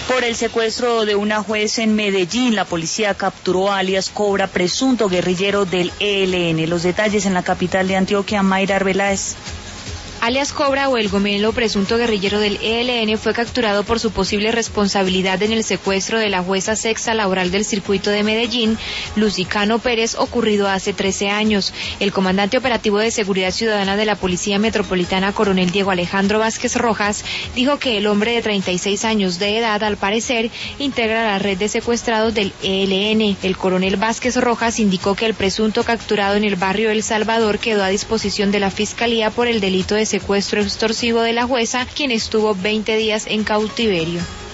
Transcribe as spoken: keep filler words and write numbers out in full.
Por el secuestro de una juez en Medellín, la policía capturó a alias Cobra, presunto guerrillero del E L N. Los detalles en la capital de Antioquia, Mayra Arbeláez. Alias Cobra o El Gomelo, presunto guerrillero del E L N, fue capturado por su posible responsabilidad en el secuestro de la jueza sexta laboral del circuito de Medellín, Lucicano Pérez, ocurrido hace trece años. El comandante operativo de seguridad ciudadana de la Policía Metropolitana, coronel Diego Alejandro Vázquez Rojas, dijo que el hombre de treinta y seis años de edad, al parecer, integra la red de secuestrados del E L N. El coronel Vázquez Rojas indicó que el presunto capturado en el barrio El Salvador quedó a disposición de la Fiscalía por el delito de secuestro extorsivo de la jueza, quien estuvo veinte días en cautiverio.